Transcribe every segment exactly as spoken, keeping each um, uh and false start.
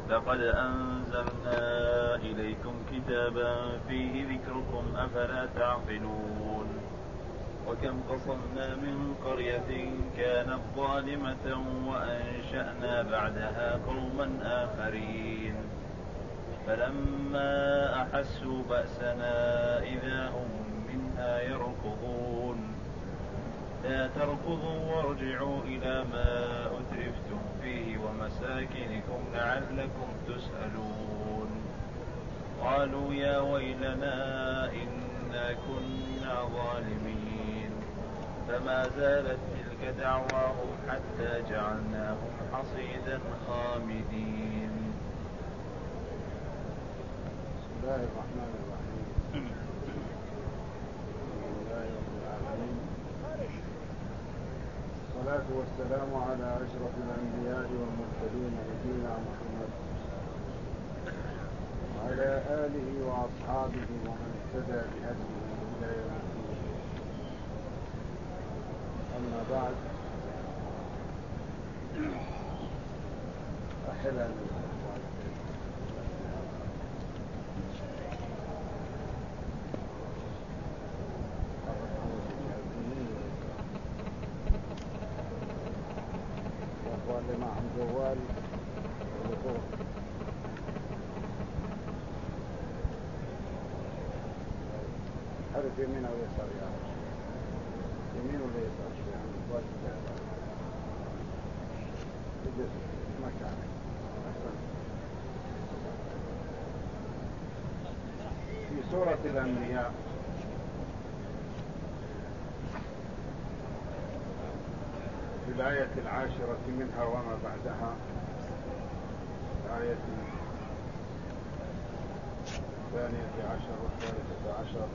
لقد أنزلنا إليكم كتابا فيه ذكركم أفلا تعقلون وكم قصمنا من قرية كانت ظالمة وأنشأنا بعدها قوما آخرين فلما أحسوا بأسنا إذا هم منها يركضون لا تركضوا وارجعوا إلى ما أترفتم فيه ومساكنكم لعلكم تسألون قالوا يا ويلنا إنا كنا ظالمين فما زالت تلك دعواهم حتى جعلناهم حصيدا خامدين. بسم الله الرحمن الرحيم. الحمد لله رب العالمين، والصلاة والسلام على أشرف الأنبياء والمرسلين نبينا محمد وعلى آله وأصحابه ومن اهتدى بهديه إلى يوم الدين. أما بعد، أحلى اللي معهم جوال والفوق حرف يمين أو يسار يا رب. يمين ولا يسار يعني واجب تجلس مكانك. في سورة الأنبياء في الآية العاشرة منها وما بعدها، الآية الثانية عشر والثالثة عشر،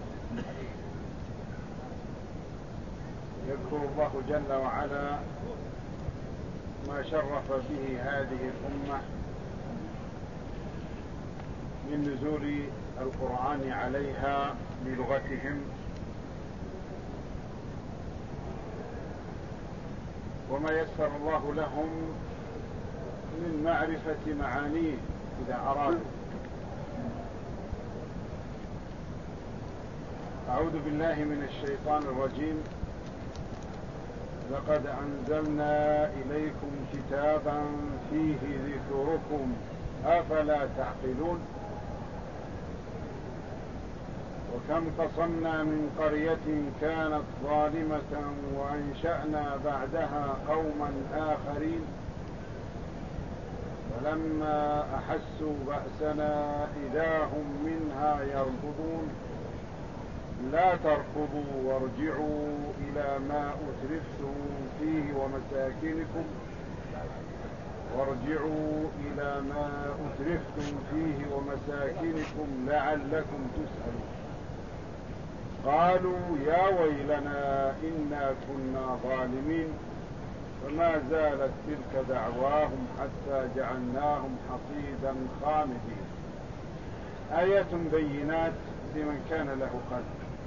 يذكر الله جل وعلا ما شرف به هذه الأمة من نزول القرآن عليها بلغتهم وما يسر الله لهم من معرفة معانيه إذا أرادوا. أعوذ بالله من الشيطان الرجيم. لقد أنزلنا إليكم كتابا فيه ذكركم أفلا تعقلون وكم قصمنا من قرية كانت ظالمة وأنشأنا بعدها قوما آخرين فلما أحسوا بأسنا إذا هم منها يركضون لا تركضوا وارجعوا إلى ما أترفتم فيه ومساكنكم وارجعوا إلى ما أترفتم فيه ومساكنكم لعلكم تسألون قالوا يا ويلنا إنا كنا ظالمين فما زالت تلك دعواهم حتى جعلناهم حصيدا خامدين. آيات بينات لمن كان له قلب.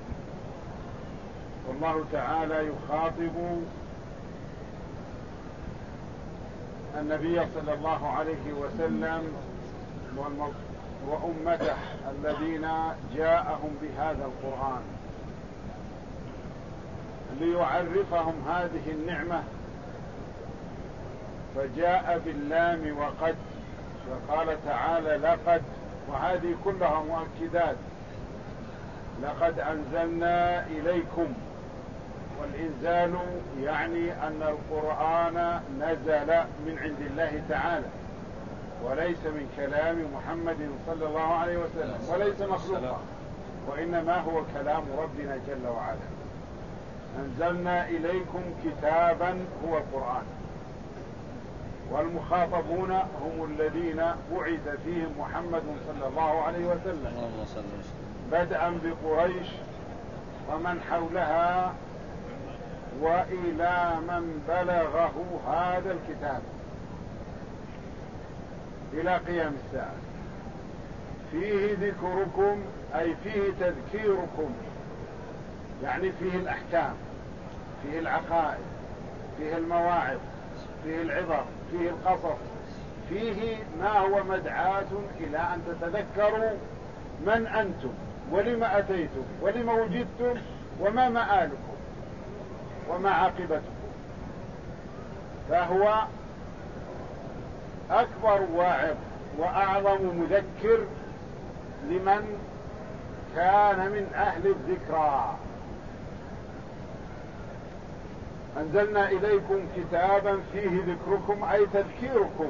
والله تعالى يخاطب النبي صلى الله عليه وسلم وأمته الذين جاءهم بهذا القرآن ليعرفهم هذه النعمة، فجاء باللام وقد، فقال تعالى لقد، وهذه كلها مؤكدات. لقد أنزلنا إليكم، والإنزال يعني أن القرآن نزل من عند الله تعالى وليس من كلام محمد صلى الله عليه وسلم وليس مخلوقا، وإنما هو كلام ربنا جل وعلا. أنزلنا إليكم كتابا هو القرآن، والمخاطبون هم الذين بعث فيهم محمد صلى الله عليه وسلم بدءا بقريش ومن حولها وإلى من بلغه هذا الكتاب إلى قيام الساعة. فيه ذكركم أي فيه تذكيركم، يعني فيه الأحكام، فيه العقائد، فيه المواعظ، فيه العظة، فيه القصص، فيه ما هو مدعاة إلى أن تتذكروا من أنتم ولما أتيتم ولما وجدتم وما مآلكم وما عاقبتكم. فهو أكبر واعظ وأعظم مذكر لمن كان من أهل الذكرى. أنزلنا إليكم كتابا فيه ذكركم أي تذكيركم،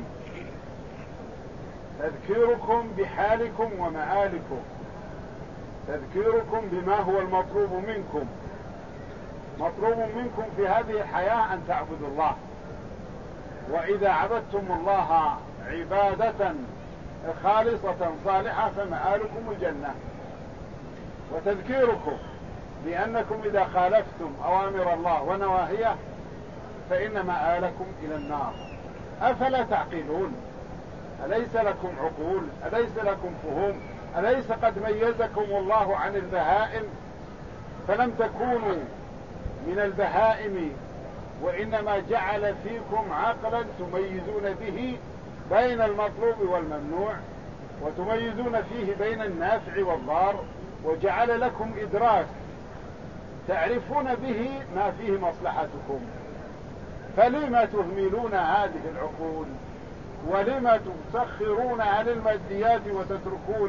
تذكيركم بحالكم ومآلكم، تذكيركم بما هو المطلوب منكم. مطلوب منكم في هذه الحياة أن تعبدوا الله، وإذا عبدتم الله عبادة خالصة صالحة فمآلكم الجنة. وتذكيركم لأنكم إذا خالفتم أوامر الله ونواهيه فإن مآلكم إلى النار. أفلا تعقلون؟ أليس لكم عقول؟ أليس لكم فهوم؟ أليس قد ميزكم الله عن البهائم فلم تكونوا من البهائم، وإنما جعل فيكم عقلا تميزون به بين المطلوب والممنوع، وتميزون فيه بين النافع والضار، وجعل لكم إدراك تعرفون به ما فيه مصلحتكم. فلما تهملون هذه العقول؟ ولما تسخرونها للماديات وتتركون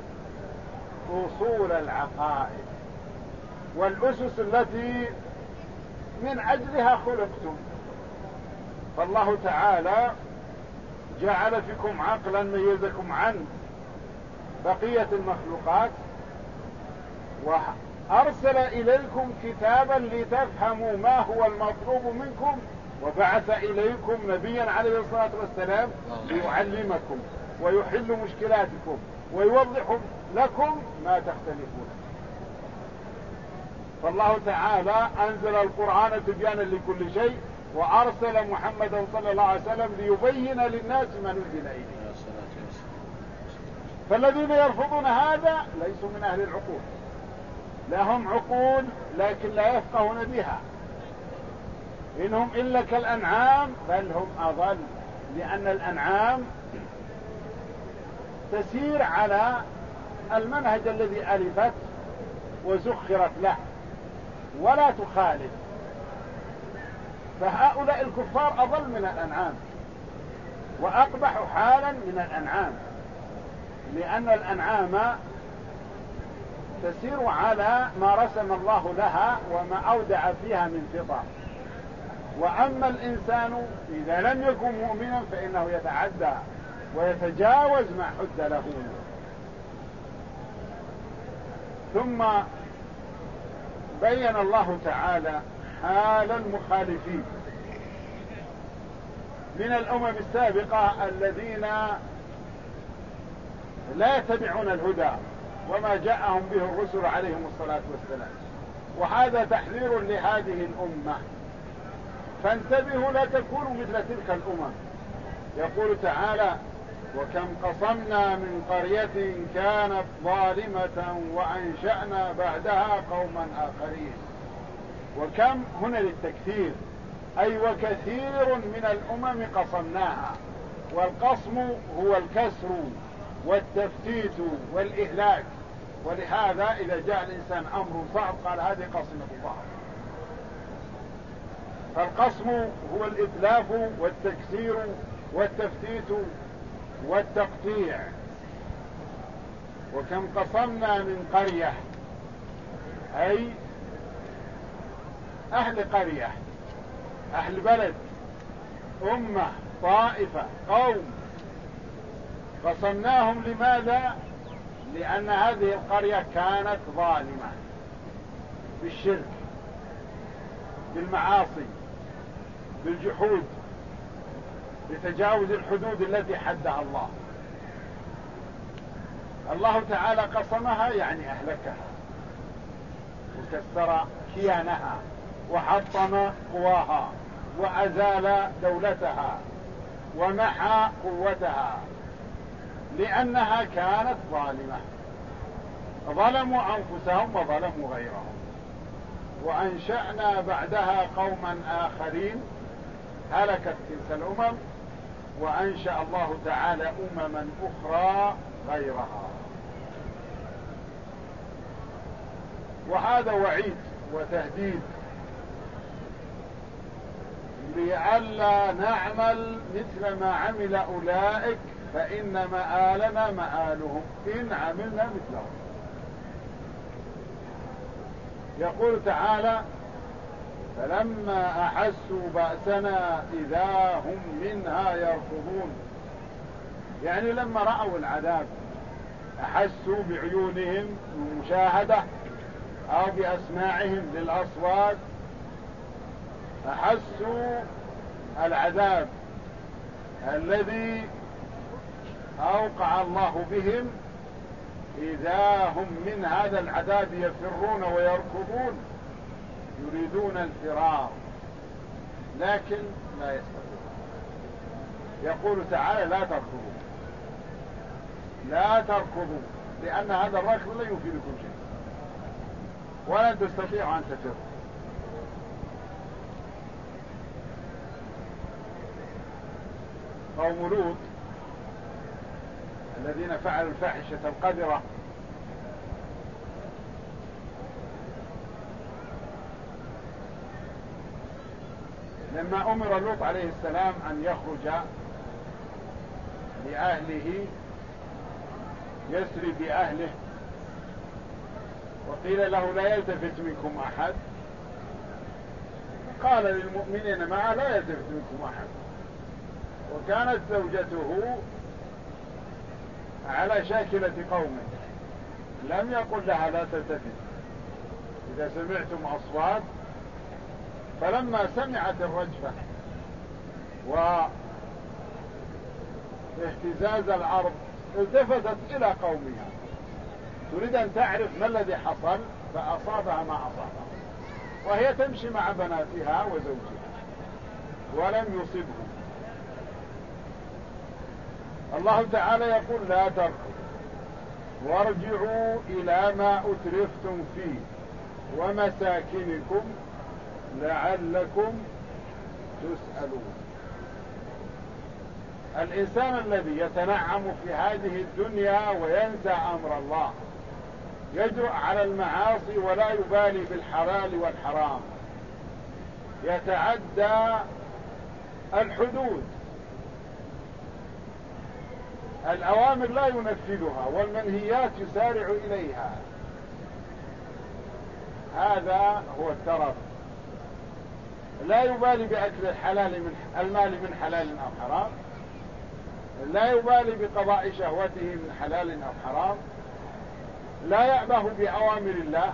أصول العقائد والأسس التي من أجلها خلقتم؟ فالله تعالى جعل فيكم عقلا ميزكم عن بقية المخلوقات، وأرسل إليكم كتابا لتفهموا ما هو المطلوب منكم، وبعث إليكم نبيا عليه الصلاة والسلام ليعلمكم ويحل مشكلاتكم ويوضح لكم ما تختلفون. فالله تعالى أنزل القرآن تبيانا لكل شيء، وأرسل محمدا صلى الله عليه وسلم ليبين للناس ما نزل إليه. فالذين يرفضون هذا ليسوا من أهل العقول، لهم عقول لكن لا يفقهون بها، إنهم إلا كالأنعام بل هم أضل، لأن الأنعام تسير على المنهج الذي ألفت وزخرت له ولا تخالف. فهؤلاء الكفار أضل من الأنعام وأقبح حالا من الأنعام، لأن الأنعام تسير على ما رسم الله لها وما أودع فيها من فطر. وأما الإنسان إذا لم يكن مؤمنا فإنه يتعدى ويتجاوز ما حد له. ثم بين الله تعالى حال المخالفين من الأمم السابقة الذين لا يتبعون الهدى وما جاءهم به الرسل عليهم الصلاة والسلام، وهذا تحذير لهذه الأمة. فانتبهوا لا تكونوا مثل تلك الأمم. يقول تعالى: وكم قصمنا من قرية كانت ظالمة وأنشأنا بعدها قوما آخرين. وكم هنا للتكثير، أي وكثير من الأمم قصمناها. والقصم هو الكسر والتفتيت والإهلاك، ولهذا إذا جاء الإنسان أمر صعب قال هذه قصمة الله. فالقصم هو الإتلاف والتكسير والتفتيت والتقطيع. وكم قصمنا من قرية أي أهل قرية، أهل بلد، أمة، طائفة، قوم، قصمناهم لماذا؟ لأن هذه القرية كانت ظالمة بالشرك، بالمعاصي، بالجحود، بتجاوز الحدود التي حدها الله. الله تعالى قصمها يعني أهلكها وكسر كيانها وحطم قواها وأزال دولتها ومحى قوتها، لأنها كانت ظالمة. ظلموا أنفسهم وظلموا غيرهم. وأنشأنا بعدها قوما آخرين، هلكت تلك الأمم وأنشأ الله تعالى أمما أخرى غيرها. وهذا وعيد وتهديد لئلا نعمل مثل ما عمل أولئك، فإن مآلنا مآلهم إن عملنا مثلهم. يقول تعالى: فلما أحسوا بأسنا إذا هم منها يركضون. يعني لما رأوا العذاب أحسوا بعيونهم بالمشاهدة أو بأسماعهم للأصوات، أحسوا العذاب الذي أوقع الله بهم، إذا هم من هذا العذاب يفرون ويركضون، يريدون الفرار لكن لا يستطيعون. يقول تعالى: لا تركضوا لا تركضوا، لأن هذا الركض لا يفيدكم شيء ولا تستطيعوا أن تفروا. قوم لوط الذين فعلوا الفاحشة القذرة لما أمر لوط عليه السلام أن يخرج لأهله يسري بأهله، وقيل له: لا يلتفت منكم أحد. قال للمؤمنين معه: لا يلتفت منكم أحد. وكانت زوجته على شاكلة قومه، لم يقل لها: لا تلتفت إذا سمعتم أصوات. فلما سمعت الرجفة واهتزاز الأرض التفتت إلى قومها تريد أن تعرف ما الذي حصل، فأصابها ما أصابها وهي تمشي مع بناتها وزوجها ولم يصبهم. الله تعالى يقول: لا تركضوا وارجعوا إلى ما أترفتم فيه ومساكنكم لعلكم تسألون. الإنسان الذي يتنعم في هذه الدنيا وينسى أمر الله، يجرؤ على المعاصي ولا يبالي بالحلال والحرام، يتعدى الحدود، الأوامر لا ينفذها والمنهيات يسارع إليها، هذا هو الترف. لا يبالي بأكل الحلال من المال من حلال أو حرام، لا يبالي بقضاء شهوته من حلال أو حرام، لا يأبه بأوامر الله،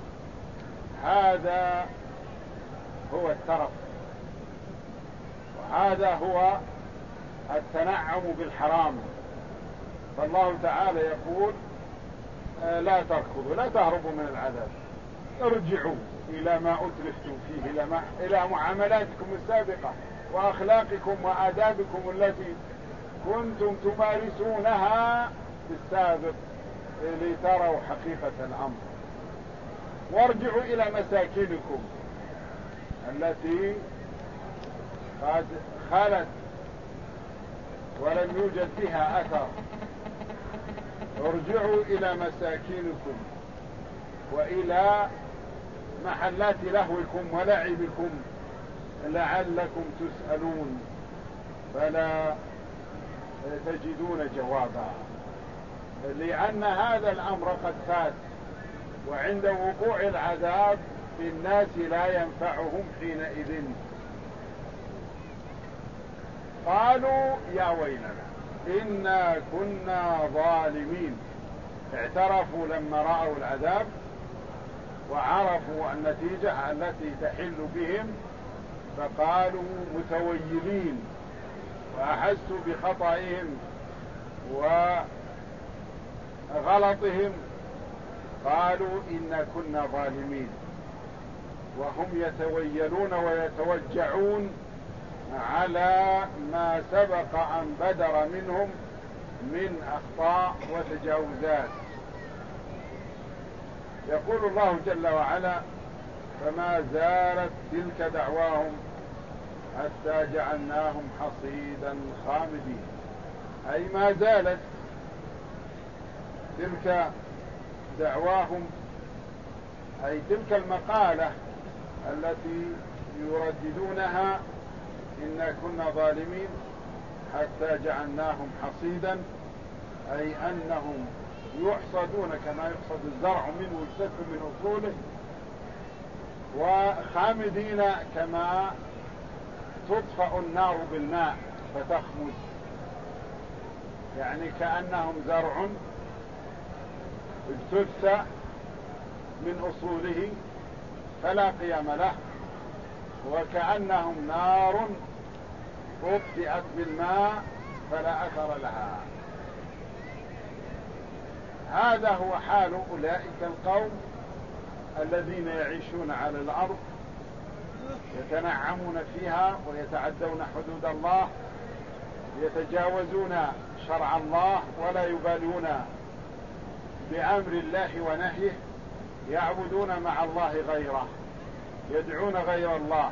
هذا هو الترف، وهذا هو التنعم بالحرام. فالله تعالى يقول: لا تركضوا، لا تهربوا من العذاب، ارجعوا إلى ما أترفتم فيه، إلى, ما إلى معاملاتكم السابقة وأخلاقكم وآدابكم التي كنتم تمارسونها في السابق لتروا حقيقة الأمر. وارجعوا إلى مساكنكم التي قد خلت ولم يوجد بها أثر، ارجعوا إلى مساكنكم وإلى محلات لهوكم ولعبكم لعلكم تسألون فلا تجدون جوابا، لأن هذا الأمر قد فات، وعند وقوع العذاب بالناس لا ينفعهم حينئذ. قالوا: يا ويلنا إنا كنا ظالمين. اعترفوا لما رأوا العذاب وعرفوا النتيجة التي تحل بهم، فقالوا متويلين وأحسوا بخطئهم وغلطهم، قالوا إنا كنا ظالمين، وهم يتويلون ويتوجعون على ما سبق أن بدر منهم من أخطاء وتجاوزات. يقول الله جل وعلا: فما زالت تلك دعواهم حتى جعلناهم حصيدا خامدين، أي ما زالت تلك دعواهم، أي تلك المقالة التي يرددونها إنا كنا ظالمين حتى جعلناهم حصيدا، أي أنهم يحصدون كما يحصد الزرع منه ويجتث من أصوله، وخامدين كما تطفأ النار بالماء فتخمد، يعني كأنهم زرع اجتث من أصوله فلا قيام له، وكأنهم نار أطفئت بالماء فلا أثر لها. هذا هو حال أولئك القوم الذين يعيشون على الأرض يتنعمون فيها ويتعدون حدود الله، يتجاوزون شرع الله ولا يبالون بأمر الله ونهيه، يعبدون مع الله غيره، يدعون غير الله،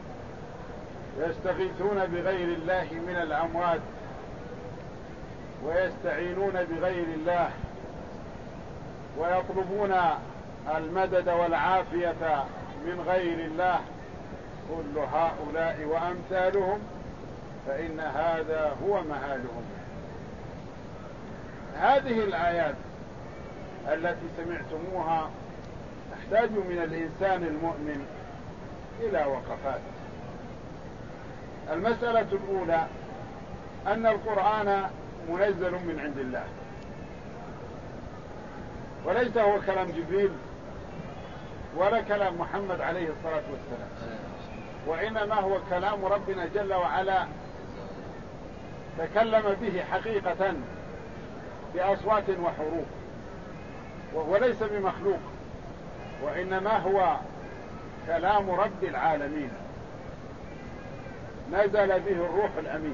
يستغيثون بغير الله من الأموات، ويستعينون بغير الله، ويطلبون المدد والعافية من غير الله. كل هؤلاء وأمثالهم فإن هذا هو مآلهم. هذه الآيات التي سمعتموها تحتاج من الإنسان المؤمن إلى وقفات. المسألة الأولى أن القرآن منزل من عند الله، وليس هو كلام جبريل ولا كلام محمد عليه الصلاة والسلام، وإنما هو كلام ربنا جل وعلا تكلم به حقيقة بأصوات وحروف، وهو ليس بمخلوق، وإنما هو كلام رب العالمين نزل به الروح الأمين.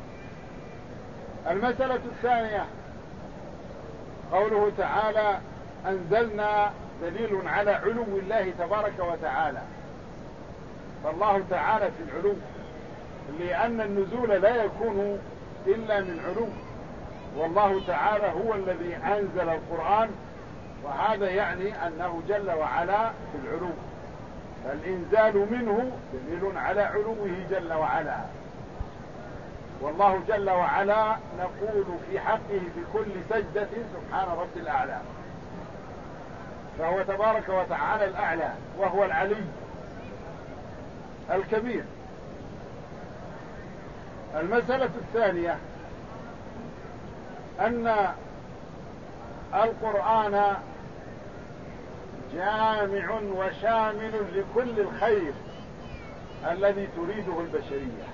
المسألة الثانية قوله تعالى أنزلنا، دليل على علو الله تبارك وتعالى، فالله تعالى في العلو، لأن النزول لا يكون إلا من علو، والله تعالى هو الذي أنزل القرآن، وهذا يعني أنه جل وعلا في العلو، فالإنزال منه دليل على علوه جل وعلا. والله جل وعلا نقول في حقه بكل سجدة سبحان رب الأعلى، فهو تبارك وتعالى الأعلى، وهو العلي الكبير. المسألة الثانية أن القرآن جامع وشامل لكل الخير الذي تريده البشرية،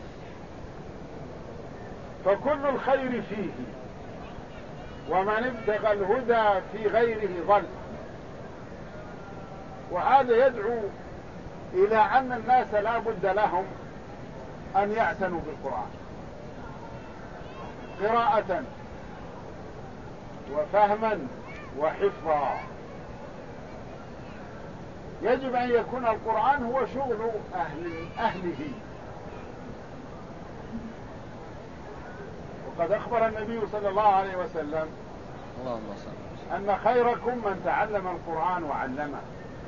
فكل الخير فيه، ومن ابتغى الهدى في غيره ضل. وهذا يدعو إلى أن الناس لا بد لهم أن يعتنوا بالقرآن قراءة وفهما وحفظا. يجب أن يكون القرآن هو شغل أهل أهله. وقد أخبر النبي صلى الله عليه وسلم أن خيركم من تعلم القرآن وعلمه.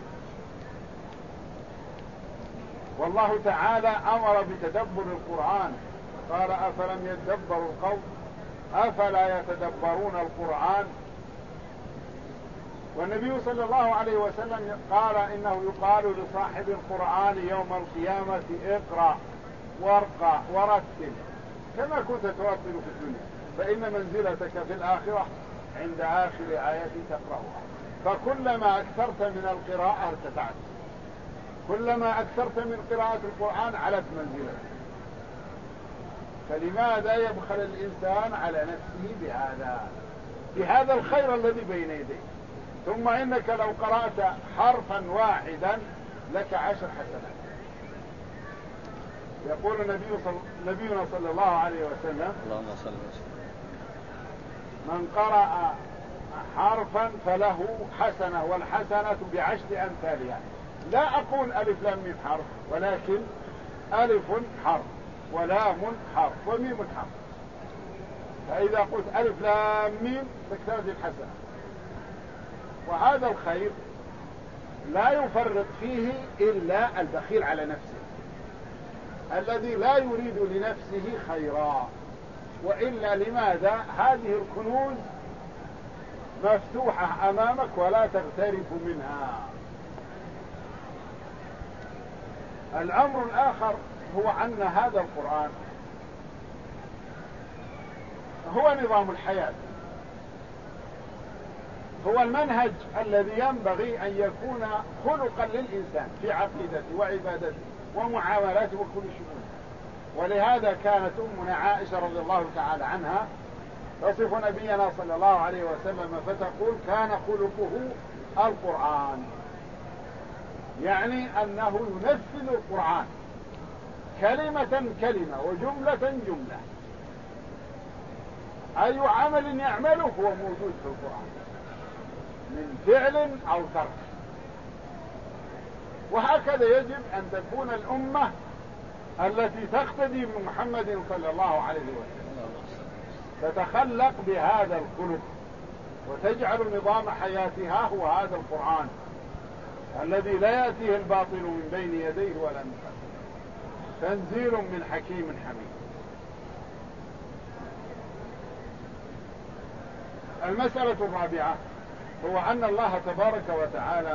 والله تعالى أمر بتدبر القرآن، قال أفلم يدبروا القول أفلا يتدبرون القرآن. والنبي صلى الله عليه وسلم قال إنه يقال لصاحب القرآن يوم القيامة اقرأ وارقى ورتل كما كنت ترتل في الدنيا، فإن منزلتك في الآخرة عند آخر آية تقرأها. فكلما أكثرت من القراءة ارتفعت، كلما أكثرت من قراءة القرآن علت منزلتك. فلماذا يبخل الإنسان على نفسه بهذا بهذا الخير الذي بين يديه؟ ثم إنك لو قرأت حرفا واحدا لك عشر حسنات. يقول النبي صل... نبينا صلى الله عليه وسلم اللهم صل وسلم من قرأ حرفا فله حسنة والحسنة بعشر أمثالها. لا أقول ألف لام ميم حرف، ولكن ألف حرف ولام حرف وميم حرف، فإذا قلت ألف لام ميم تكتسب الحسنة. وهذا الخير لا يفرط فيه إلا البخيل على نفسه الذي لا يريد لنفسه خيرا. وإلا لماذا؟ هذه الكنوز مفتوحة أمامك ولا تغترف منها. الأمر الآخر هو أن هذا القرآن هو نظام الحياة، هو المنهج الذي ينبغي أن يكون خلقا للإنسان في عقيدته وعبادته ومعاملاته وكل شؤونه. ولهذا كانت أمنا عائشة رضي الله تعالى عنها تصف نبينا صلى الله عليه وسلم فتقول كان خلقه القرآن، يعني أنه ينفذ القرآن كلمة كلمة وجملة جملة. أي عمل يعمله هو موجود في القرآن من فعل أو ترك. وهكذا يجب أن تكون الأمة التي تقتدي بمحمد صلى الله عليه وسلم، تتخلق بهذا الخلق وتجعل نظام حياتها هو هذا القرآن الذي لا يأتيه الباطل من بين يديه ولا من خلفه، تنزيل من حكيم حميد. المسألة الرابعة هو أن الله تبارك وتعالى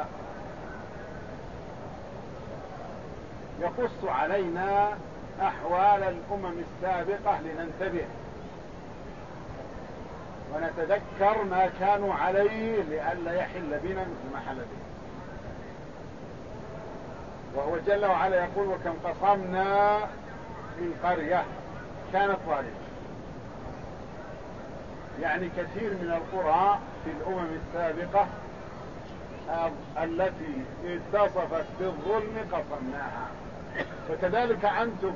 يقص علينا أحوال الأمم السابقة لننتبه ونتذكر ما كانوا عليه لئلا يحل بنا مثل ما حل بنا. وهو جل وعلا يقول وكم قصمنا من قرية كانت ظالمة، يعني كثير من القرى في الأمم السابقة التي اتصفت بالظلم قصمناها. فكذلك أنتم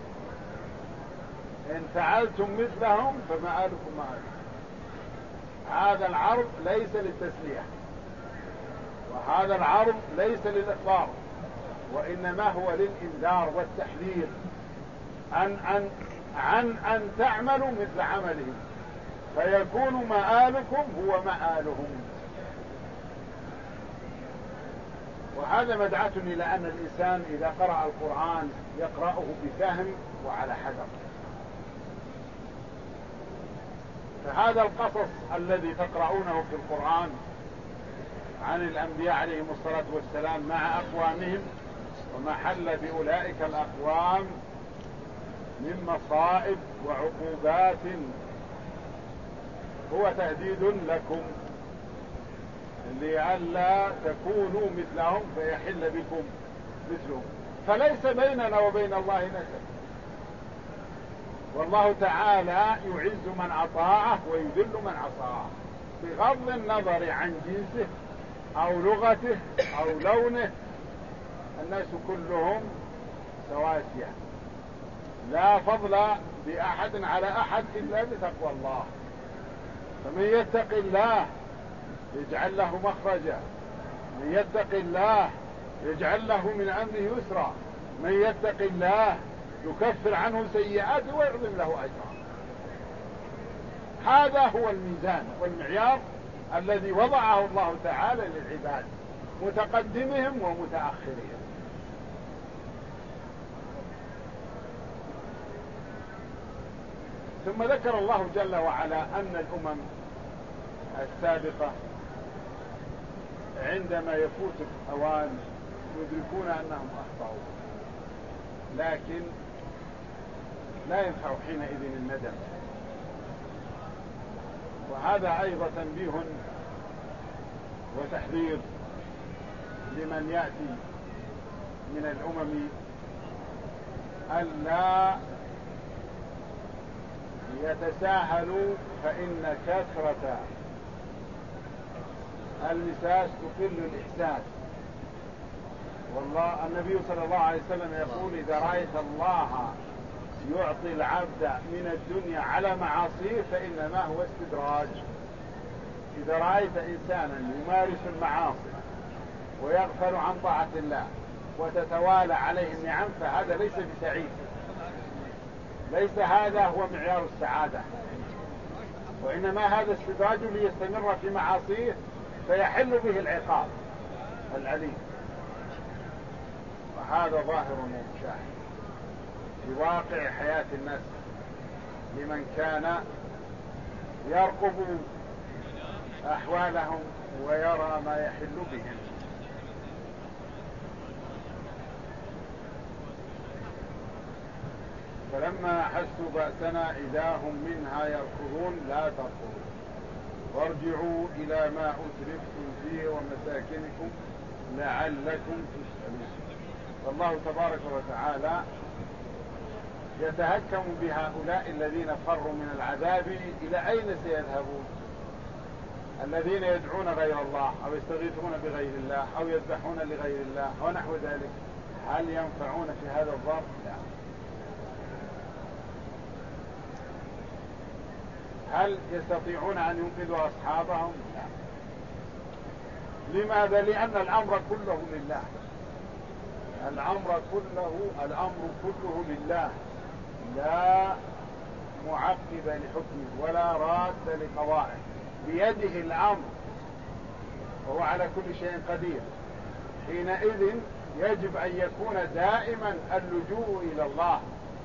إن فعلتم مثلهم فمآلكم مآلكم. هذا العرض ليس للتسلية، وهذا العرض ليس للإخبار، وإنما هو للإنذار والتحذير عن أن عن أن تعملوا مثل عملهم فيكون مآلكم هو مآلهم. وهذا مدعاة إلى أن الإنسان إذا قرأ القرآن يقرأه بفهم وعلى حذر. فهذا القصص الذي تقرؤونه في القرآن عن الأنبياء عليهم الصلاة والسلام مع أقوامهم وما حل بأولئك الأقوام من مصائب وعقوبات هو تهديد لكم لئلا تكونوا مثلهم فيحل بكم مثلهم. فليس بيننا وبين الله نسب، والله تعالى يعز من أطاعه ويذل من عصاه بغض النظر عن جنسه أو لغته أو لونه. الناس كلهم سواسية، لا فضل بأحد على أحد إلا بتقوى الله. فمن يتق الله يجعل له مخرجا، من يتق الله يجعل له من أمره يسرا، من يتق الله يكفر عنه سيئاته ويعظم له أجرا. هذا هو الميزان والمعيار الذي وضعه الله تعالى للعباد متقدمهم ومتأخرهم. ثم ذكر الله جل وعلا أن الأمم السابقة عندما يفوت الأوان يدركون أنهم أخطأوا، لكن لا ينفع حينئذ الندم. وهذا أيضا تنبيه وتحذير لمن يأتي من الأمم ألا يتساهلوا، فإن كثرة المساس تقل الإحساس. والله النبي صلى الله عليه وسلم يقول إذا رأيت الله يعطي العبد من الدنيا على معاصيه فإنما هو استدراج. إذا رأيت إنسانا يمارس المعاصي ويغفل عن طاعة الله وتتوالى عليه النعم فهذا ليس بسعيد، ليس هذا هو معيار السعادة، وإنما هذا استدراج ليستمر في معاصيه فيحل به العقاب العليم. وهذا ظاهر ومشاهد في واقع حياة الناس لمن كان يرقب أحوالهم ويرى ما يحل بهم. فلما أحسوا بأسنا إذا هم منها يركضون لا تركضوا وارجعوا إلى ما أترفتم فيه ومساكنكم لعلكم تسألون. والله تبارك وتعالى يتهكم بهؤلاء الذين فروا من العذاب. إلى أين سيذهبون؟ الذين يدعون غير الله أو يستغيثون بغير الله أو يذبحون لغير الله ونحو ذلك، هل ينفعون في هذا الظرف؟ لا. هل يستطيعون أن ينقذوا أصحابهم؟ لا. لماذا؟ لأن الأمر كله لله. الأمر كله الأمر كله لله، لا معقب لحكمه ولا راد لقضائه، بيده الأمر وهو على كل شيء قدير. حينئذ يجب أن يكون دائما اللجوء إلى الله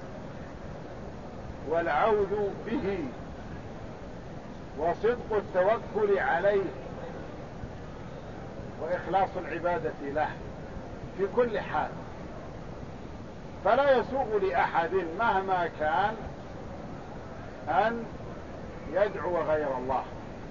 والعوذ به وصدق التوكل عليه وإخلاص العبادة له في كل حال. فلا يسوغ لأحد مهما كان أن يدعو غير الله،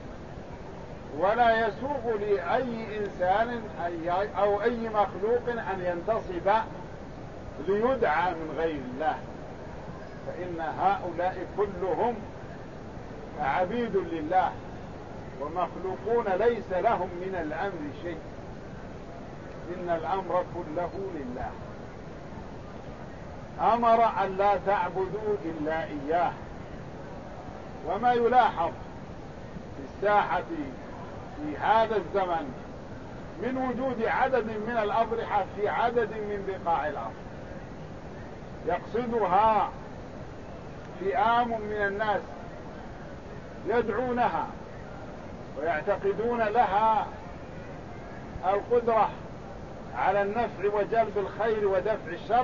ولا يسوغ لأي إنسان أو أي مخلوق أن ينتصب ليدعى من غير الله، فإن هؤلاء كلهم عبيد لله ومخلوقون ليس لهم من الأمر شيء. إن الأمر كله لله. أمر أن لا تعبدوا إلا إياه. وما يلاحظ في الساحة في هذا الزمن من وجود عدد من الأضرحة في عدد من بقاع الأرض يقصدها فئام من الناس يدعونها ويعتقدون لها القدرة على النفع وجلب الخير ودفع الشر.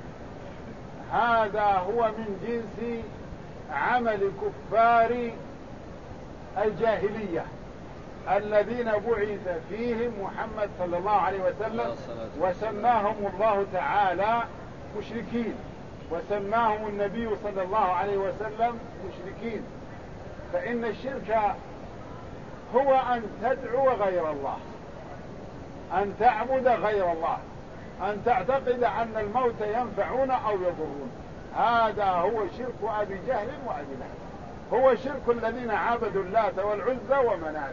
هذا هو من جنس عمل كفار الجاهلية الذين بعث فيهم محمد صلى الله عليه وسلم وسماهم الله تعالى مشركين، وسماهم النبي صلى الله عليه وسلم مشركين. فإن الشرك هو أن تدعو غير الله، أن تعبد غير الله، أن تعتقد أن الموت ينفعون أو يضرون. هذا هو شرك أبي جهل وأبي لهب، هو شرك الذين عبدوا اللات والعزى ومنات.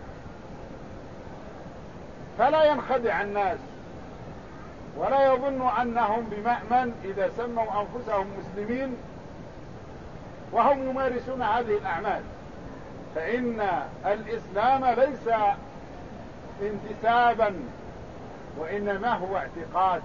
فلا ينخدع الناس ولا يظن أنهم بمأمن إذا سموا أنفسهم مسلمين وهم يمارسون هذه الأعمال، فإن الإسلام ليس انتسابا وإنما هو اعتقاد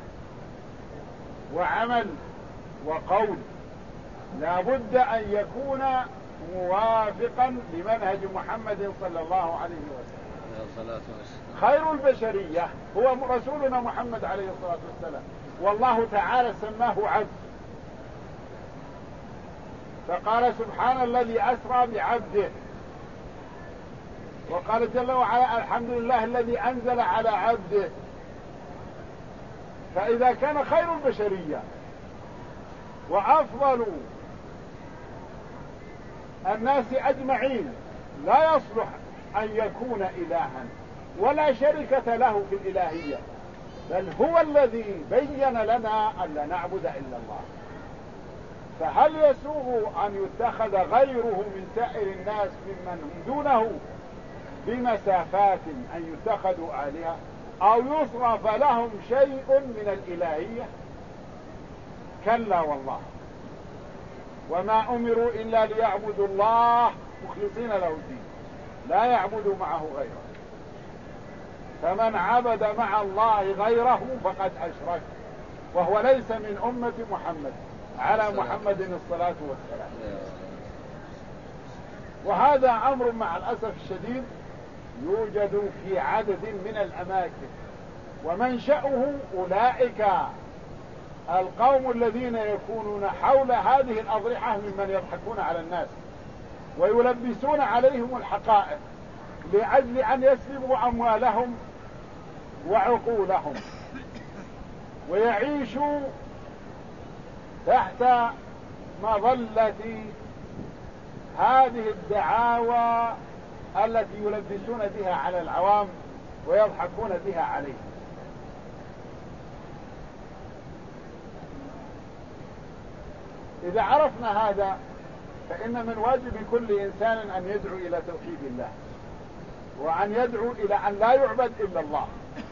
وعمل وقول، لا بد أن يكون موافقا لمنهج محمد صلى الله عليه وسلم. خير البشرية هو رسولنا محمد عليه الصلاة والسلام، والله تعالى سماه عبد، فقال سبحان الذي أسرى بعبده، وقال جل وعلا الحمد لله الذي أنزل على عبده. فإذا كان خير البشرية وأفضل الناس أجمعين لا يصلح أن يكون إلها ولا شركة له في الإلهية، بل هو الذي بين لنا أن لا نعبد إلا الله، فهل يسوغ أن يتخذ غيره من سائر الناس ممن هم دونه بمسافات أن يتخذوا آلهة أو يصرف لهم شيء من الإلهية؟ كلا والله، وما أمروا إلا ليعبدوا الله مخلصين له الدين لا يعبدوا معه غيره. فمن عبد مع الله غيره فقد أشرك وهو ليس من أمة محمد على محمد الصلاة والسلام. وهذا أمر مع الأسف الشديد يوجد في عدد من الأماكن، ومنشأه أولئك القوم الذين يكونون حول هذه الأضرحة ممن يضحكون على الناس ويلبسون عليهم الحقائق لأجل أن يسلبوا أموالهم وعقولهم ويعيشوا تحت مظلة هذه الدعاوى التي يلبسون بها على العوام ويضحكون بها عليهم. إذا عرفنا هذا فإن من واجب كل إنسان أن يدعو إلى توحيد الله، وأن يدعو إلى أن لا يعبد إلا الله.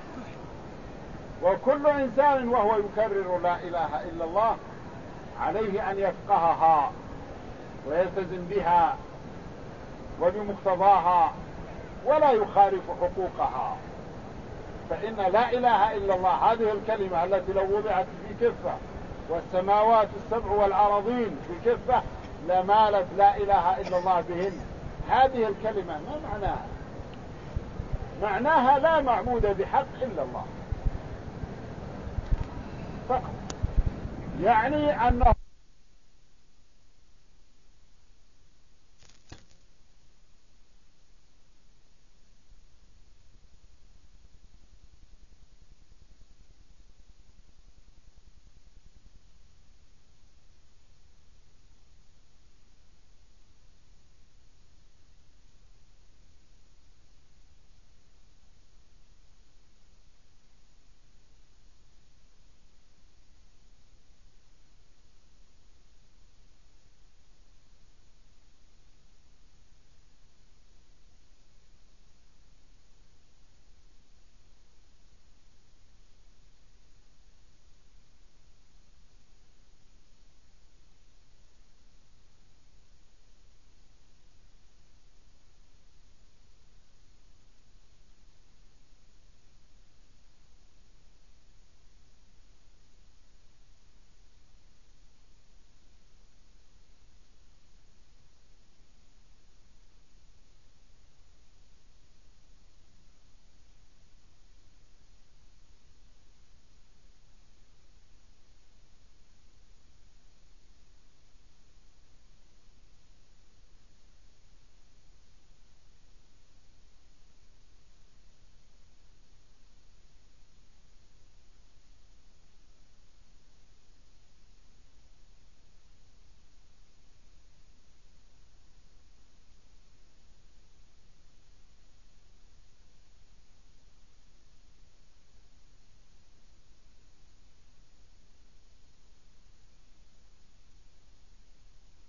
وكل إنسان وهو يكرر لا إله إلا الله عليه أن يفقهها ويلتزم بها وبمقتضاها ولا يخالف حقوقها، فإن لا إله إلا الله هذه الكلمة التي لو وضعت في كفة والسماوات السبع والأراضين في كفة لمالت لا إله إلا الله بهن. هذه الكلمة ما معناها؟ معناها لا معبود بحق إلا الله فقط، يعني أنه